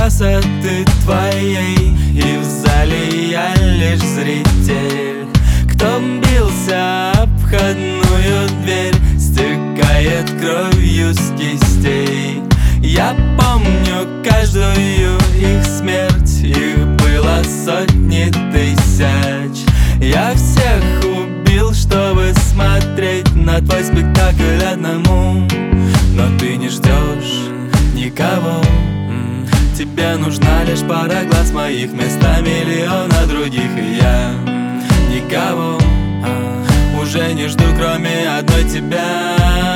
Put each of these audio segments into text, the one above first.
красоты твоей, и в зале я лишь зритель, кто бился об входную дверь, стекает кровью с кистей. Я помню каждую их смерть, их было сотни тысяч. Я всех убил, чтобы смотреть на твой спектакль одному, но ты не ждешь никого. Тебе нужна лишь пара глаз моих, вместо миллиона других. И я никого уже не жду, кроме одной тебя.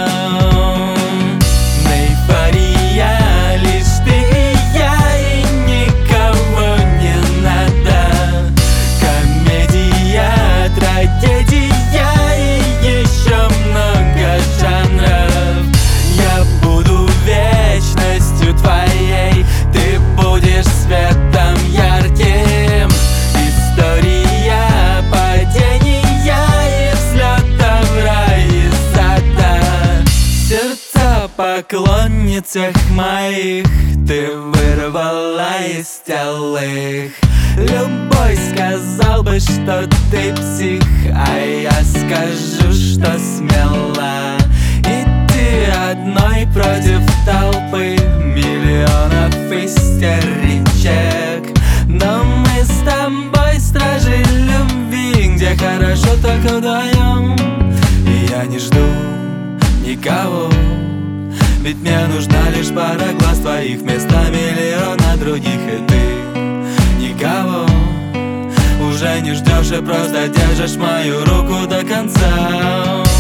Эйфория, лишь ты и я, и никого не надо. Комедия, трагедия и еще много жанров. Я буду вечностью твоей, ты будешь светом ярким. История падения и взлетов в рай из ада. Сердца поклонницах моих ты вырвала из тел их. Любой сказал бы, что ты псих, а я скажу, что смела. И ты одной против толпы миллионов истеричек. Но мы с тобой стражи любви, где хорошо только вдвоем. И я не жду никого, ведь мне нужна лишь пара глаз твоих, вместо миллиона других. И ты никого уже не ждешь, и просто держишь мою руку до конца.